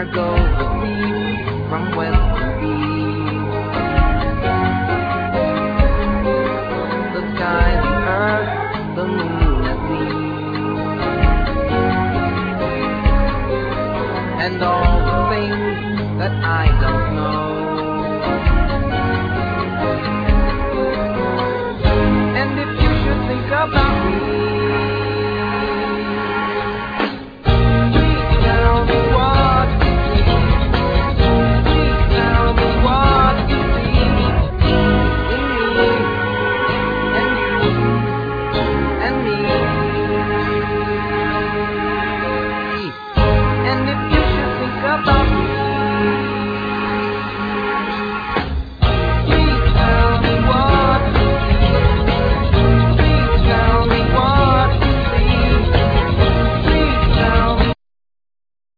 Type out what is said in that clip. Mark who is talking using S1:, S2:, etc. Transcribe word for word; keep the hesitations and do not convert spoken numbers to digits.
S1: go with me from west to east. The sky, the earth, the moon and me, and all the things that I